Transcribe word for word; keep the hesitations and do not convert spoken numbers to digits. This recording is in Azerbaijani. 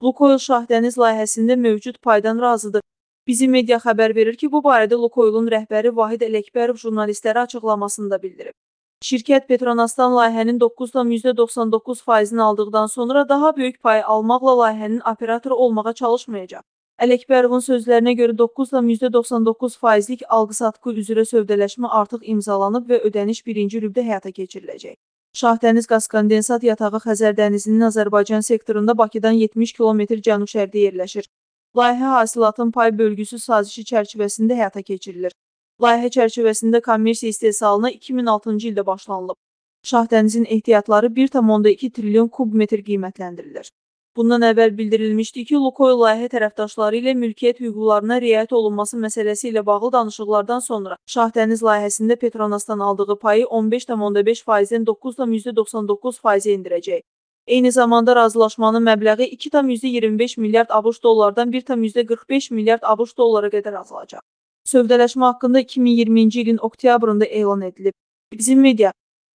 Lukoil Şahdəniz layihəsində mövcud paydan razıdır. Bizim media xəbər verir ki, bu barədə Lukoilun rəhbəri Vahid Ələkbərov jurnalistlərə açıqlamasında bildirib. Şirkət Petronasdan layihənin doqquz tam doxsan doqquz faizini aldıqdan sonra daha böyük pay almaqla layihənin operatoru olmağa çalışmayacaq. Ələkbərovun sözlərinə görə doqquz tam doxsan doqquz faizlik alqı-satqı üzrə sövdələşmə artıq imzalanıb və ödəniş birinci rübdə həyata keçiriləcək. Şahdəniz qaz kondensat yatağı Xəzər dənizinin Azərbaycan sektorunda Bakıdan yetmiş kilometr cənub-şərqdə yerləşir. Layihə hasilatın pay bölgüsü sazişi çərçivəsində həyata keçirilir. Layihə çərçivəsində kommersiya istehsalına iki min altıncı ildə başlanılıb. Şahdənizin ehtiyatları bir tam iki trilyon kub metr qiymətləndirilir. Bundan əvvəl bildirilmişdi ki, Lukoil layihə tərəfdaşları ilə mülkiyyət hüquqlarına riayət olunması məsələsi ilə bağlı danışıqlardan sonra Şahdəniz layihəsində Petronasdan aldığı payı on beş tam beş faizdən doqquz tam doxsan doqquz faizə endirəcək. Eyni zamanda razılaşmanın məbləği iki tam iyirmi beş milyard ABŞ dollardan bir tam qırx beş milyard ABŞ dollara qədər azalacaq. Sövdələşmə haqqında iki min iyirminci ilin oktyabrında elan edilib. Bizim media